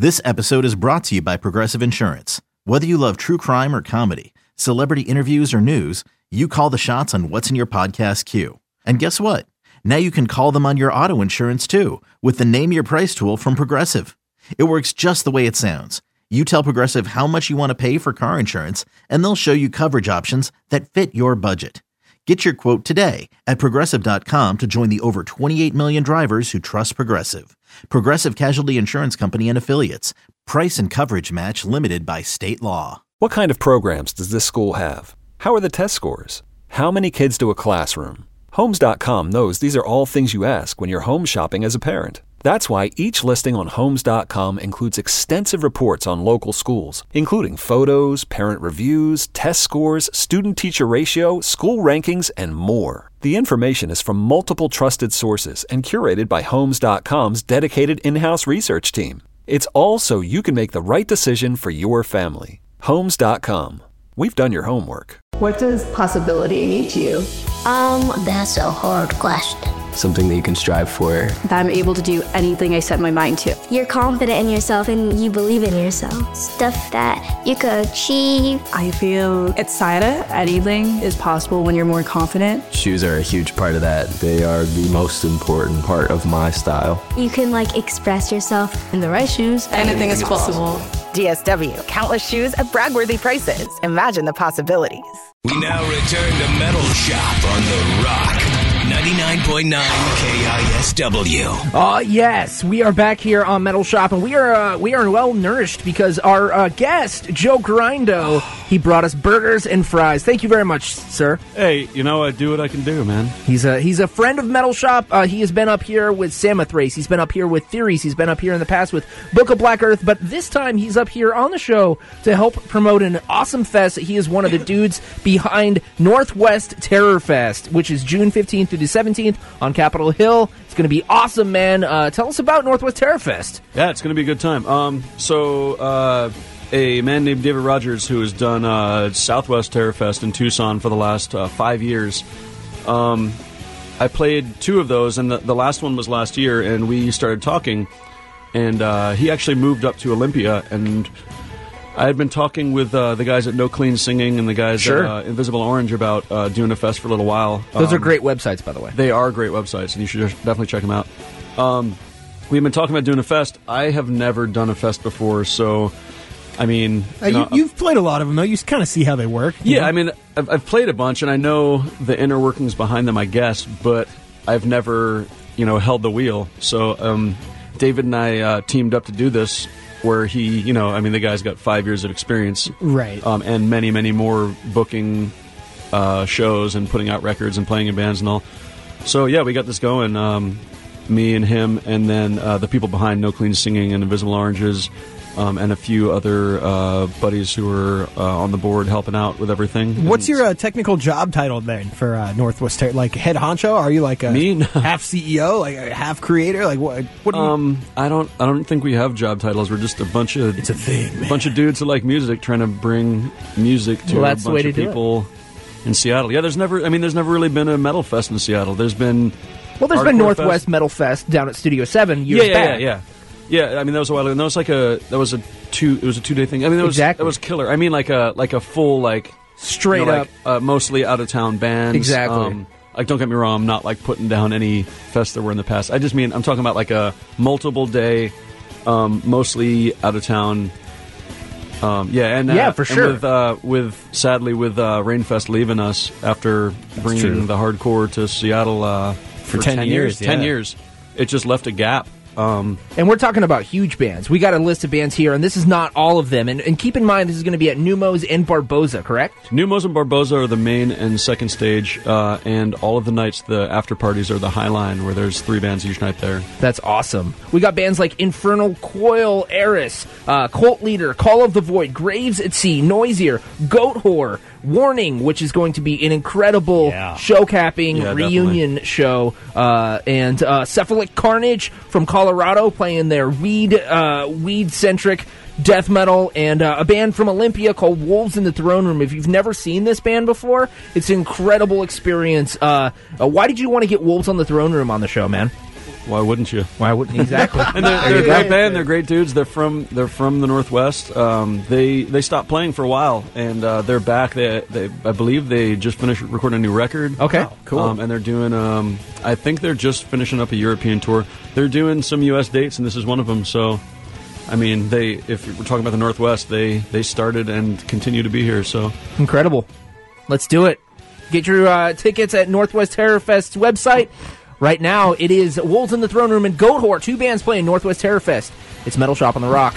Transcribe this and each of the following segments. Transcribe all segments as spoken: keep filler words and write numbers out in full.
This episode is brought to you by Progressive Insurance. Whether you love true crime or comedy, celebrity interviews or news, you call the shots on what's in your podcast queue. And guess what? Now you can call them on your auto insurance too with the Name Your Price tool from Progressive. It works just the way it sounds. You tell Progressive how much you want to pay for car insurance, and they'll show you coverage options that fit your budget. Get your quote today at Progressive dot com to join the over twenty-eight million drivers who trust Progressive. Progressive Casualty Insurance Company and Affiliates. Price and coverage match limited by state law. What kind of programs does this school have? How are the test scores? How many kids to a classroom? Homes dot com knows these are all things you ask when you're home shopping as a parent. That's why each listing on Homes dot com includes extensive reports on local schools, including photos, parent reviews, test scores, student-teacher ratio, school rankings, and more. The information is from multiple trusted sources and curated by Homes dot com's dedicated in-house research team. It's all so you can make the right decision for your family. Homes dot com. We've done your homework. What does possibility mean to you? Um, that's a hard question. Something that you can strive for. That I'm able to do anything I set my mind to. You're confident in yourself and you believe in yourself. Stuff that you could achieve. I feel excited. Anything is possible when you're more confident. Shoes are a huge part of that. They are the most important part of my style. You can like express yourself. In the right shoes, anything is possible. D S W, countless shoes at brag-worthy prices. Imagine the possibilities. We now return to Metal Shop on The Rock. ninety-nine point nine K I S W. Uh, yes, we are back here on Metal Shop, and we are uh, we are well nourished because our uh, guest, Joe Grindo, he brought us burgers and fries. Thank you very much, sir. Hey, you know, I do what I can do, man. He's a he's a friend of Metal Shop. Uh, he has been up here with Samoth Race. He's been up here with Theories. He's been up here in the past with Book of Black Earth, but this time he's up here on the show to help promote an awesome fest. He is one of the dudes behind Northwest Terror Fest, which is June fifteenth through the seventeenth on Capitol Hill. It's going to be awesome, man. Uh, tell us about Northwest Terror Fest. Yeah, it's going to be a good time. Um, so, uh, a man named David Rogers, who has done uh, Southwest Terror Fest in Tucson for the last uh, five years. Um, I played two of those, and the, the last one was last year, and we started talking, and uh, he actually moved up to Olympia, and I had been talking with uh, the guys at No Clean Singing and the guys sure. at uh, Invisible Orange about uh, doing a fest for a little while. Those um, are great websites, by the way. They are great websites, and you should definitely check them out. Um, we've been talking about doing a fest. I have never done a fest before, so, I mean... Uh, you, know, you, you've played a lot of them, though. You kind of see how they work. Yeah, know? I mean, I've, I've played a bunch, and I know the inner workings behind them, I guess, but I've never, you know, held the wheel. So um, David and I uh, teamed up to do this, where he, you know, I mean, the guy's got five years of experience. Right. Um, and many, many more booking uh, shows and putting out records and playing in bands and all. So, yeah, we got this going, um, me and him, and then uh, the people behind No Clean Singing and Invisible Oranges, um, and a few other uh, buddies who are uh, on the board helping out with everything. What's your uh, technical job title then for uh, Northwest Terror? Like head honcho? Are you like a me? half C E O, like a half creator? Like what? What? Do you... Um, I don't. I don't think we have job titles. We're just a bunch of. It's a thing. Man. A bunch of dudes who like music, trying to bring music to well, a that's bunch the way of to people do it. in Seattle. Yeah, there's never. I mean, there's never really been a metal fest in Seattle. There's been. Well, there's been Northwest Fest. Metal Fest down at Studio Seven years yeah, yeah, back. Yeah, yeah, yeah. I mean, that was a while ago. And that was like a. That was a two. It was a two day thing. I mean, that was exactly. that was killer. I mean, like a like a full like straight you know, up, like, uh, mostly out of town bands. Exactly. Um, like, don't get me wrong. I'm not like putting down any fests that were in the past. I just mean I'm talking about like a multiple day, um, mostly out of town. Um, yeah, and uh, yeah, for sure. And with, uh, with sadly, with uh, Rainfest leaving us after bringing the hardcore to Seattle uh, for, for ten, ten years, years, ten yeah. years, it just left a gap. Um, and we're talking about huge bands. We got a list of bands here, and this is not all of them. And, and keep in mind, this is going to be at Numos and Barboza, correct? Numos and Barboza are the main and second stage, uh, and all of the nights, the after parties are the High Line, where there's three bands each night there. That's awesome. We got bands like Infernal Coil, Eris, uh, Cult Leader, Call of the Void, Graves at Sea, Noisier, Goat Whore, Warning, which is going to be an incredible yeah. show-capping yeah, reunion definitely. show, uh, and uh, Cephalic Carnage from Colorado playing their weed uh, weed-centric death metal, and uh, a band from Olympia called Wolves in the Throne Room. If you've never seen this band before, it's an incredible experience. Uh, uh, why did you want to get Wolves on the Throne Room on the show, man? Why wouldn't you? Why wouldn't exactly? And they're, they're a great band. They're great dudes. They're from they're from the Northwest. Um, they they stopped playing for a while, and uh, they're back. They, they I believe they just finished recording a new record. Okay, cool. Um, and they're doing. Um, I think they're just finishing up a European tour. They're doing some U S dates, and this is one of them. So, I mean, they if we're talking about the Northwest, they they started and continue to be here. So incredible. Let's do it. Get your uh, tickets at Northwest Terror Fest's website. Right now, it is Wolves in the Throne Room and Goatwhore, two bands playing Northwest Terror Fest. It's Metal Shop on the Rock.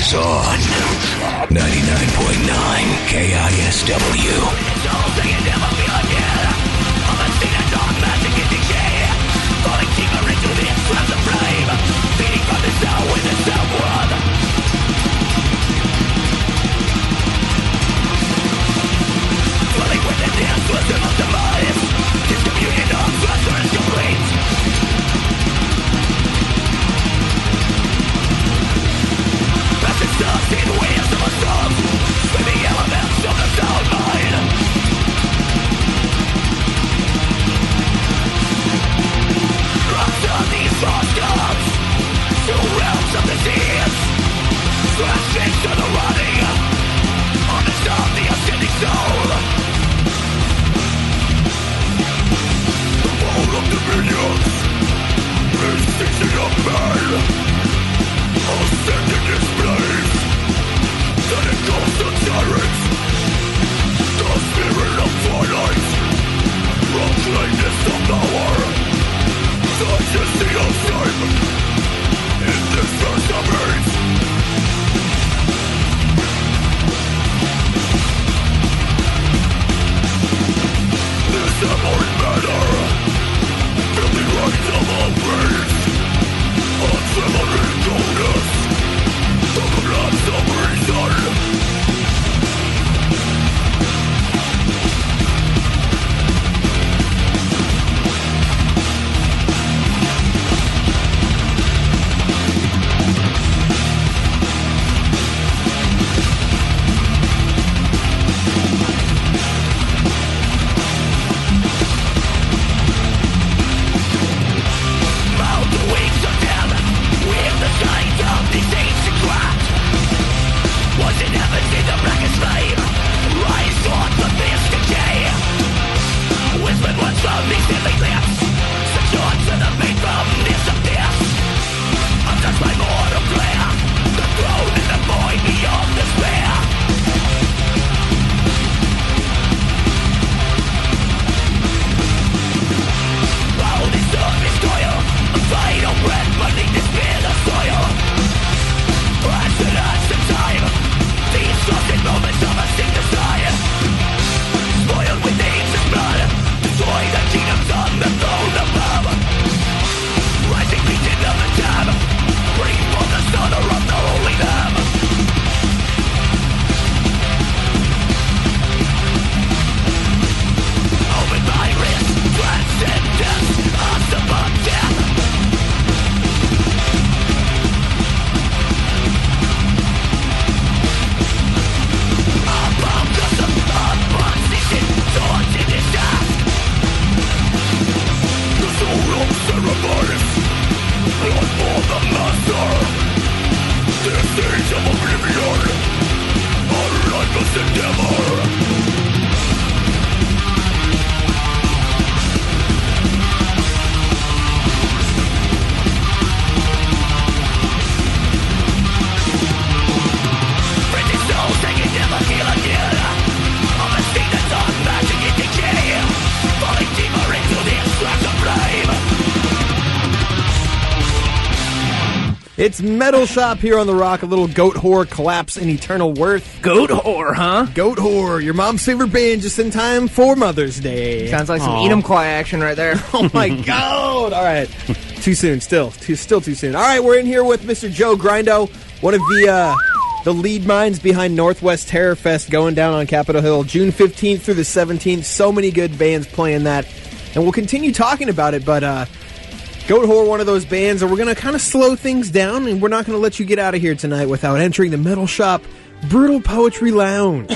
Shop's on ninety-nine point nine K I S W. It's Metal Shop here on The Rock. A little Goat Whore, Collapse in Eternal Worth. Goat Whore, huh? Goat Whore, your mom's favorite band just in time for Mother's Day. Sounds like some Aww. Eat 'em Claw action right there. Oh my God! All right, too soon. Still, too, still too soon. All right, we're in here with Mister Joe Grindo, one of the uh, the lead minds behind Northwest Terror Fest, going down on Capitol Hill, June fifteenth through the seventeenth. So many good bands playing that, and we'll continue talking about it. But uh, Goat Whore, one of those bands, and we're going to kind of slow things down, and we're not going to let you get out of here tonight without entering the Metal Shop Brutal Poetry Lounge.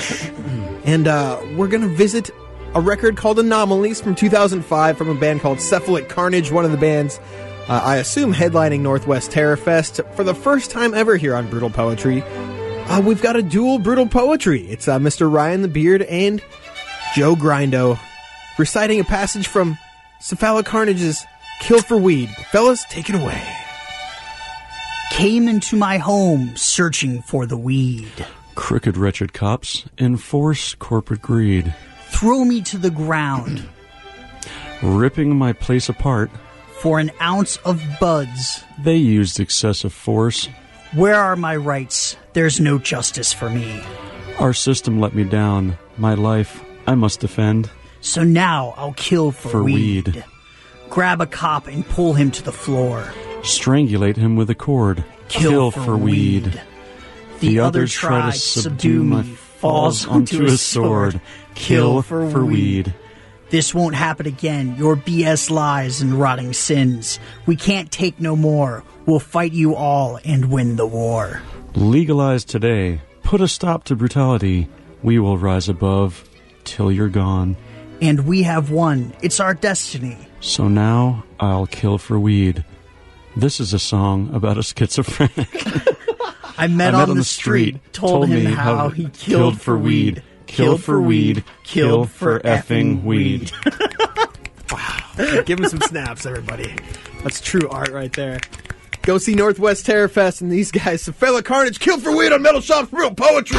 And uh, we're going to visit a record called Anomalies from two thousand five from a band called Cephalic Carnage, one of the bands, uh, I assume, headlining Northwest Terror Fest for the first time ever here on Brutal Poetry. Uh, we've got a dual Brutal Poetry. It's uh, Mister Ryan the Beard and Joe Grindo reciting a passage from Cephalic Carnage's Kill for Weed. Fellas, take it away. Came into my home searching for the weed. Crooked, wretched cops enforce corporate greed. Throw me to the ground. Ripping my place apart. For an ounce of buds. They used excessive force. Where are my rights? There's no justice for me. Our system let me down. My life, I must defend. So now I'll kill for, For weed. weed. Grab a cop and pull him to the floor. Strangulate him with a cord. Kill, for, weed. The, The other others try to subdue me, my falls onto a sword. Kill for weed. This won't happen again. Your B S lies and rotting sins. We can't take no more. We'll fight you all and win the war. Legalize today. Put a stop to brutality. We will rise above till you're gone. And we have won. It's our destiny. So now I'll kill for weed. This is a song about a schizophrenic. I met, I met on, on the street, street told, told him how he killed, killed for weed. Killed for weed. Killed for effing weed. Wow. Give him some snaps, everybody. That's true art right there. Go see Northwest Terror Fest and these guys. Cephalic Carnage, Kill for Weed on Metal Shop's Real Poetry.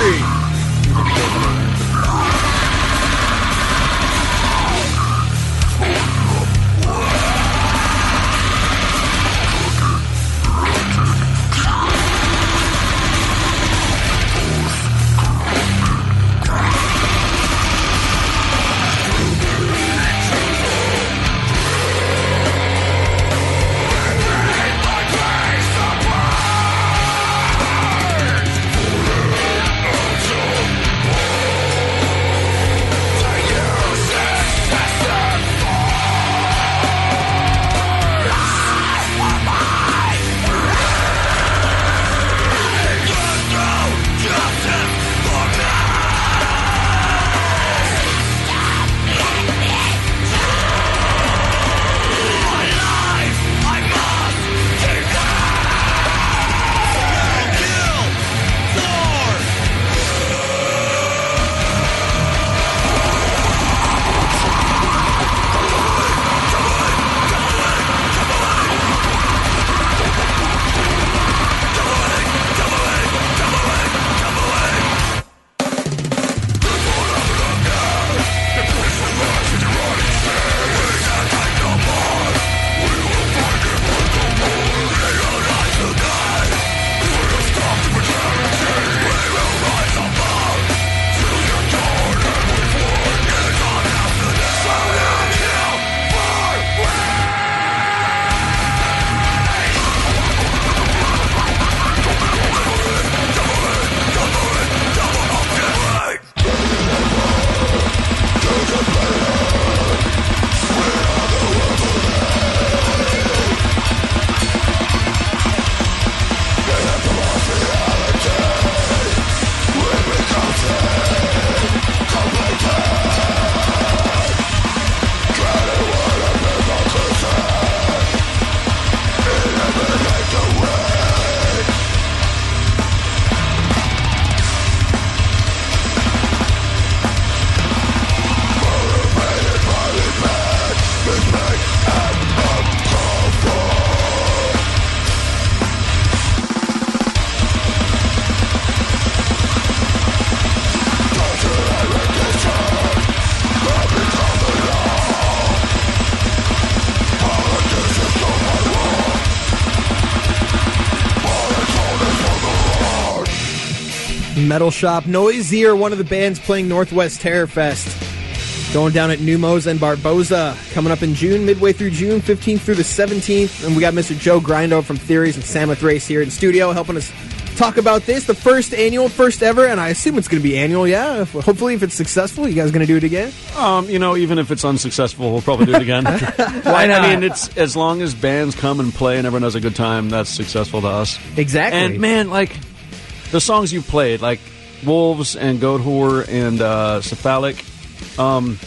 Metal Shop. Noisier, one of the bands playing Northwest Terror Fest. Going down at Numos and Barboza. Coming up in June, midway through June, fifteenth through the seventeenth. And we got Mister Joe Grindo from Theories and Samoth Race here in studio helping us talk about this. The first annual, first ever, and I assume it's going to be annual, yeah? If, hopefully, if it's successful, you guys going to do it again? Um, you know, even if it's unsuccessful, we'll probably do it again. Why not? I mean, it's as long as bands come and play and everyone has a good time, that's successful to us. Exactly. And, man, like, the songs you played, like Wolves and Goat Whore and uh, Cephalic, um,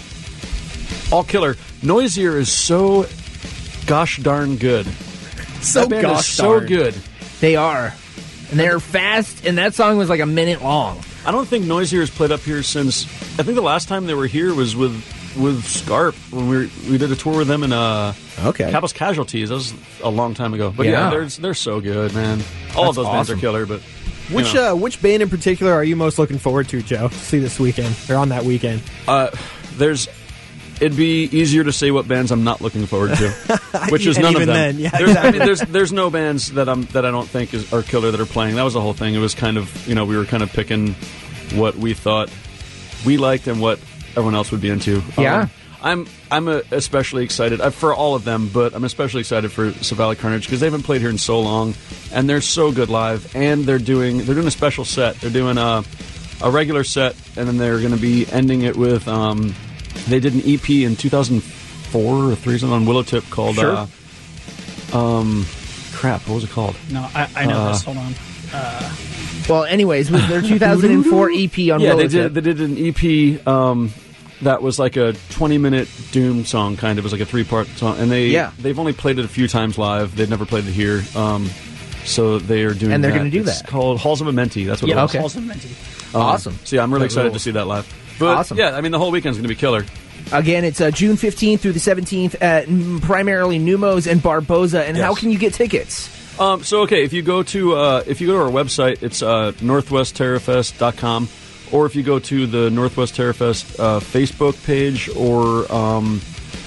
all killer. Noisier is so gosh darn good. So that band gosh is so darn. good. They are. And they're fast, and that song was like a minute long. I don't think Noisier has played up here since, I think the last time they were here was with with Scarp, when we were, we did a tour with them in uh, okay. Capital's Casualties. That was a long time ago. But yeah, Yeah. they're, they're so good, man. All That's of those bands awesome. are killer, but... you Which know. uh, which band in particular are you most looking forward to, Joe, to see this weekend, or on that weekend? Uh, there's it'd be easier to say what bands I'm not looking forward to, which is And none of even them. then, yeah, there's, exactly. I mean, there's there's no bands that I'm that I don't think is, are killer that are playing. That was the whole thing. It was kind of, you know, we were kind of picking what we thought we liked and what everyone else would be into. Yeah. Um, I'm I'm uh especially excited uh, for all of them, but I'm especially excited for Savali Carnage because they haven't played here in so long, and they're so good live. And they're doing they're doing a special set. They're doing a a regular set, and then they're going to be ending it with. Um, they did an E P in two thousand four or three something on Willow Tip called. Sure. Uh, um, crap, what was it called? No, I, I know Uh, this. Hold on. Uh, Well, anyways, with their two thousand four E P on yeah, Willow they Tip. did. They did an E P um, that was like a twenty-minute Doom song, kind of. It was like a three-part song, and they Yeah. they've only played it a few times live. They've never played it here, um, so they are doing. And they're that. gonna do It's that. called Halls of Amenti. That's what yeah, it was. okay. Halls of Minty. Um, Awesome. So yeah, I'm really That excited to rules. see that live. But Awesome. yeah, I mean the whole weekend's going to be killer. Again, it's uh, June fifteenth through the seventeenth at mm, primarily Numos and Barboza. And how Yes. can you get tickets? Um, so okay, if you go to uh, if you go to our website, it's uh, northwest terrorfest dot com, or if you go to the Northwest Terrorfest uh, Facebook page or um,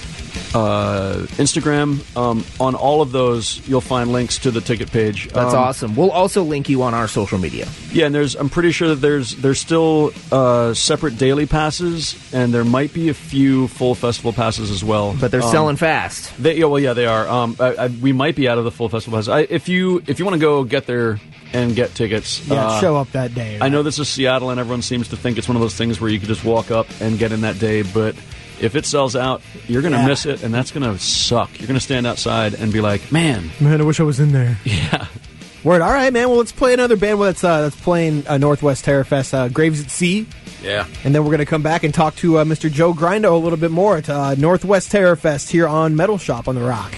uh, Instagram, um, on all of those you'll find links to the ticket page. That's Um, awesome. We'll also link you on our social media. Yeah, and there's I'm pretty sure that there's there's still uh, separate daily passes, and there might be a few full festival passes as well. But they're Um, selling fast. They, yeah, well, yeah, they are. Um, I, I, we might be out of the full festival passes. I, if you if you want to go get there and get tickets, Yeah, uh, show up that day. I know this is Seattle, and everyone seems to think it's one of those things where you could just walk up and get in that day, but if it sells out, you're going to Yeah. miss it, and that's going to suck. You're going to stand outside and be like, man, Man, I wish I was in there. yeah. Word. All right, man. Well, let's play another band that's uh, that's playing uh, Northwest Terrorfest, uh, Graves at Sea. Yeah. And then we're going to come back and talk to uh, Mister Joe Grindo a little bit more at uh, Northwest Terrorfest here on Metal Shop on the Rock.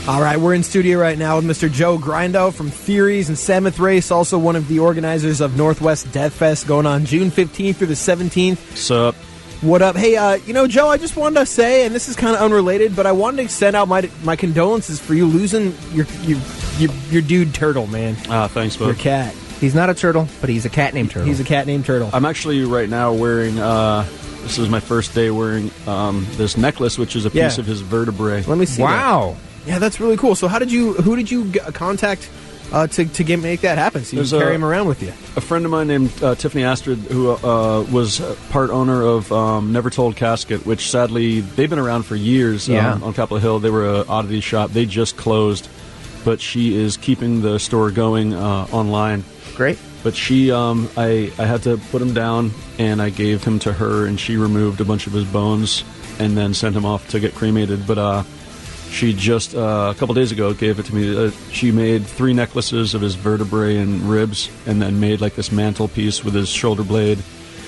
All right, we're in studio right now with Mister Joe Grindo from Theories and Samoth Race, also one of the organizers of Northwest Death Fest, going on June fifteenth through the seventeenth. What's up? What up? Hey, uh, you know, Joe, I just wanted to say, and this is kind of unrelated, but I wanted to send out my my condolences for you losing your your your, your dude Turtle, man. Ah, thanks, bud. Your cat. He's not a turtle, but he's a cat named Turtle. He's a cat named Turtle. I'm actually right now wearing, uh, this is my first day wearing um, this necklace, which is a Yeah. piece of his vertebrae. Let me see. Wow. that. Yeah, that's really cool. So, how did you? Who did you g- contact uh, to to get make that happen? So you There's can carry a- him around with you. A friend of mine named uh, Tiffany Astrid, who uh, was part owner of um, Never Told Casket, which sadly, they've been around for years Yeah. um, on Capitol Hill. They were an oddity shop. They just closed, but she is keeping the store going uh, online. Great. But she, um, I, I had to put him down, and I gave him to her, and she removed a bunch of his bones and then sent him off to get cremated. But uh, she just, uh, a couple days ago, gave it to me. Uh, she made three necklaces of his vertebrae and ribs, and then made like this mantelpiece with his shoulder blade.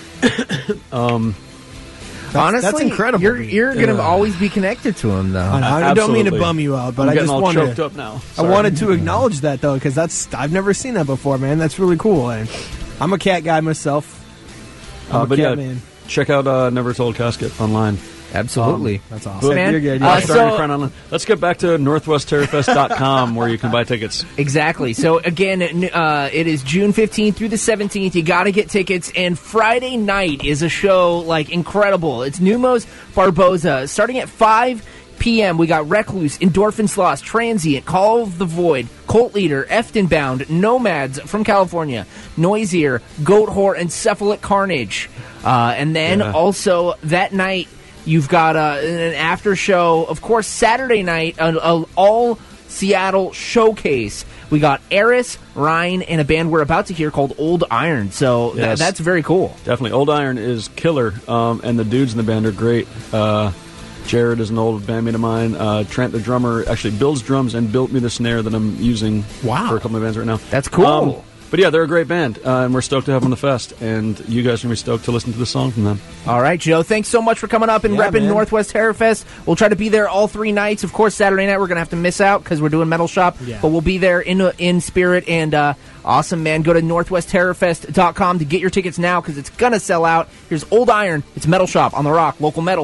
um, Honestly, that's incredible. You're, you're going to Yeah. always be connected to him, though. I, I don't mean to Absolutely. bum you out, but I'm I getting just all wanted choked up now. I Sorry. wanted to acknowledge that though, because that's I've never seen that before, man. That's really cool. And I'm a cat guy myself. I'm Uh, a but cat yeah, man. check out uh, Never Told Casket online. Absolutely. Um, That's awesome. but- Man, You're good. uh, Yeah. Starting so- to cry online. Let's get back to northwest terror fest dot com where you can buy tickets. Exactly. So again, n- uh, it is June fifteenth through the seventeenth. You got to get tickets. And Friday night is a show like incredible. It's Numos Barboza starting at five p.m. We got Recluse, Endorphins Lost, Transient, Call of the Void, Cult Leader, Efton Bound, Nomads from California, Noisier, Goat Whore, and Cephalic Carnage. Uh, and then Yeah. also that night, you've got uh, an after show. Of course, Saturday night, an an all Seattle showcase. We got Eris, Ryan, and a band we're about to hear called Old Iron. So th- Yes. that's very cool. Definitely. Old Iron is killer, um, and the dudes in the band are great. Uh, Jared is an old bandmate of mine. Uh, Trent, the drummer, actually builds drums and built me the snare that I'm using Wow. for a couple of bands right now. That's cool. Um, but yeah, they're a great band, uh, and we're stoked to have them on the fest, and you guys are going to be stoked to listen to the song from them. All right, Joe. Thanks so much for coming up and Yeah, repping man. Northwest Terror Fest. We'll try to be there all three nights. Of course, Saturday night we're gonna have to miss out because we're doing Metal Shop. Yeah. But we'll be there in in spirit. And uh, awesome, man. Go to northwest terror fest dot com to get your tickets now because it's gonna sell out. Here's Old Iron. It's Metal Shop on the Rock. Local metal.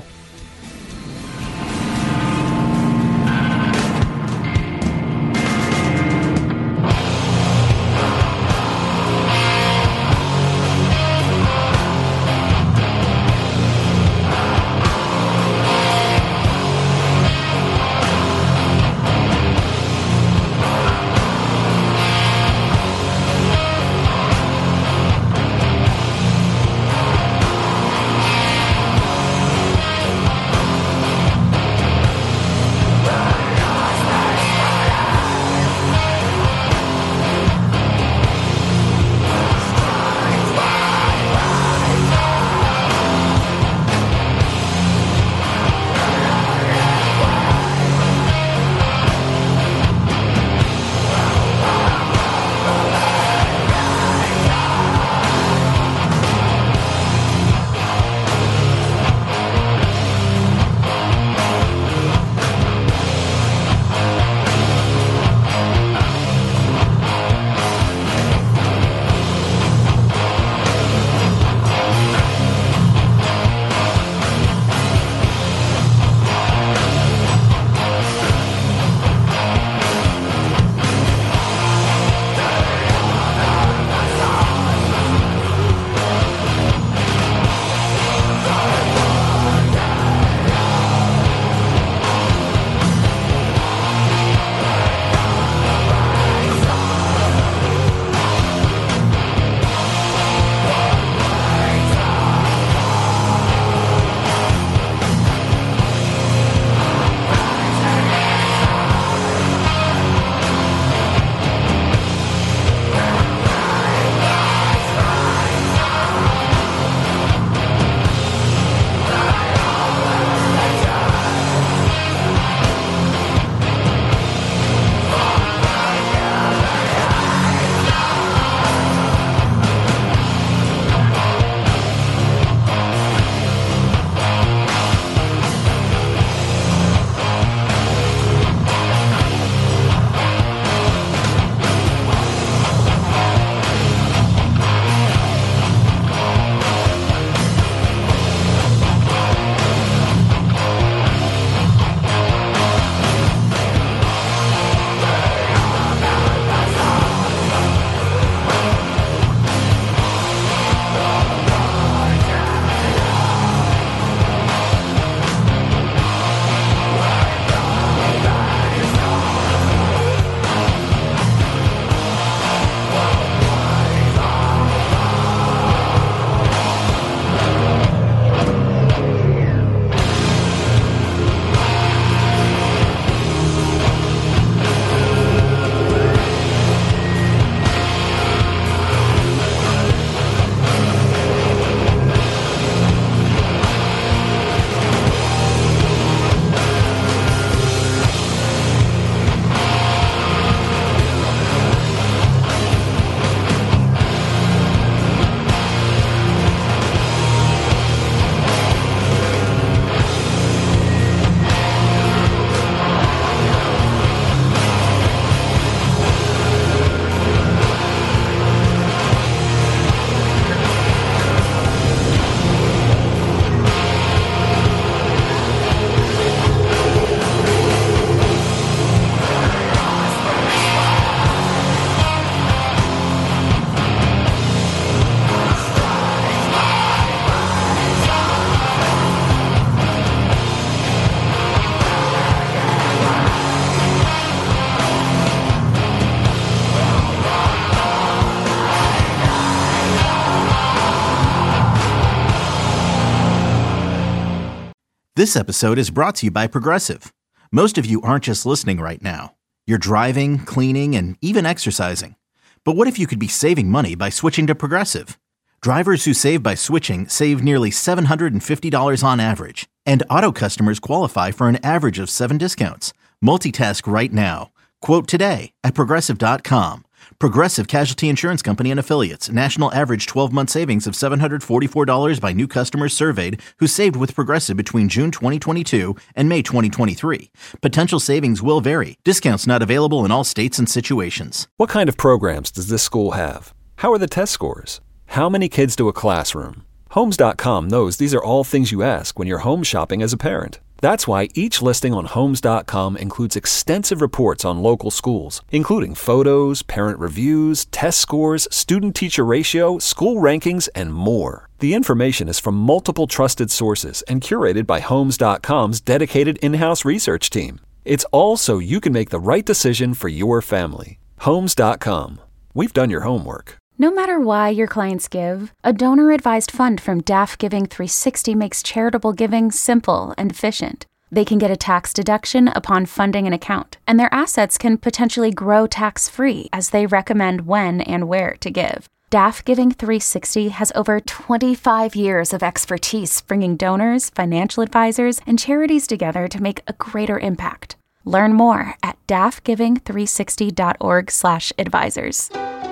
This episode is brought to you by Progressive. Most of you aren't just listening right now. You're driving, cleaning, and even exercising. But what if you could be saving money by switching to Progressive? Drivers who save by switching save nearly seven hundred fifty dollars on average. And auto customers qualify for an average of seven discounts. Multitask right now. Quote today at Progressive dot com. Progressive Casualty Insurance Company and Affiliates. National average twelve-month savings of seven hundred forty-four dollars by new customers surveyed who saved with Progressive between June twenty twenty-two and May twenty twenty-three. Potential savings will vary. Discounts not available in all states and situations. What kind of programs does this school have? How are the test scores? How many kids do a classroom? Homes dot com knows these are all things you ask when you're home shopping as a parent. That's why each listing on Homes dot com includes extensive reports on local schools, including photos, parent reviews, test scores, student-teacher ratio, school rankings, and more. The information is from multiple trusted sources and curated by Homes dot com's dedicated in-house research team. It's all so you can make the right decision for your family. Homes dot com. We've done your homework. No matter why your clients give, a donor-advised fund from D A F Giving three sixty makes charitable giving simple and efficient. They can get a tax deduction upon funding an account, and their assets can potentially grow tax-free as they recommend when and where to give. D A F Giving three sixty has over twenty-five years of expertise bringing donors, financial advisors, and charities together to make a greater impact. Learn more at D A F giving three sixty dot org slash advisors.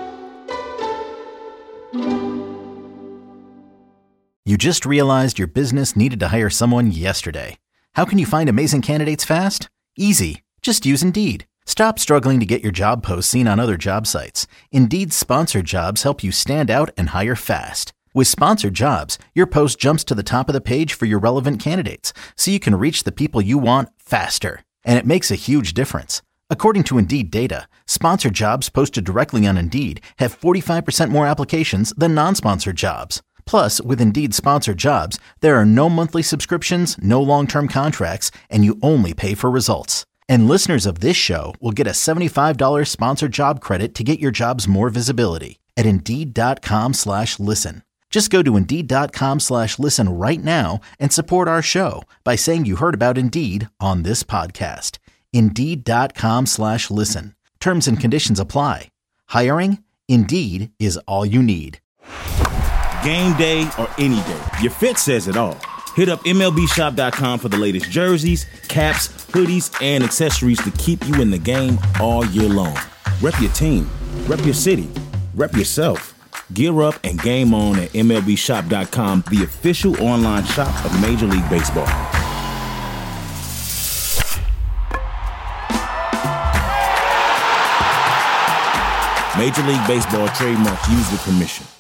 You just realized your business needed to hire someone yesterday. How can you find amazing candidates fast? Easy. Just use Indeed. Stop struggling to get your job posts seen on other job sites. Indeed's sponsored jobs help you stand out and hire fast. With sponsored jobs, your post jumps to the top of the page for your relevant candidates, so you can reach the people you want faster. And it makes a huge difference. According to Indeed data, sponsored jobs posted directly on Indeed have forty-five percent more applications than non-sponsored jobs. Plus, with Indeed sponsored jobs, there are no monthly subscriptions, no long-term contracts, and you only pay for results. And listeners of this show will get a seventy-five dollars sponsored job credit to get your jobs more visibility at Indeed.com slash listen. Just go to Indeed.com slash listen right now and support our show by saying you heard about Indeed on this podcast. Indeed.com slash listen. Terms and conditions apply. Hiring? Indeed is all you need. Game day or any day, your fit says it all. Hit up M L B shop dot com for the latest jerseys, caps, hoodies, and accessories to keep you in the game all year long. Rep your team, rep your city, rep yourself. Gear up and game on at M L B shop dot com, the official online shop of Major League Baseball. Major League Baseball trademark used with permission.